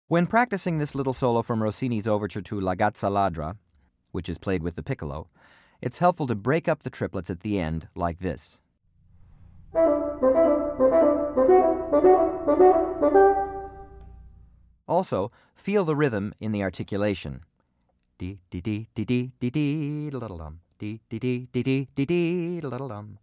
When practicing this little solo from Rossini's overture to La Gazza Ladra, which is played with the piccolo, it's helpful to break up the triplets at the end like this. Also, feel the rhythm in the articulation. Dee dee dee dee dee dee dee da da dum. Dee dee dee dee dee dee dee da da dum.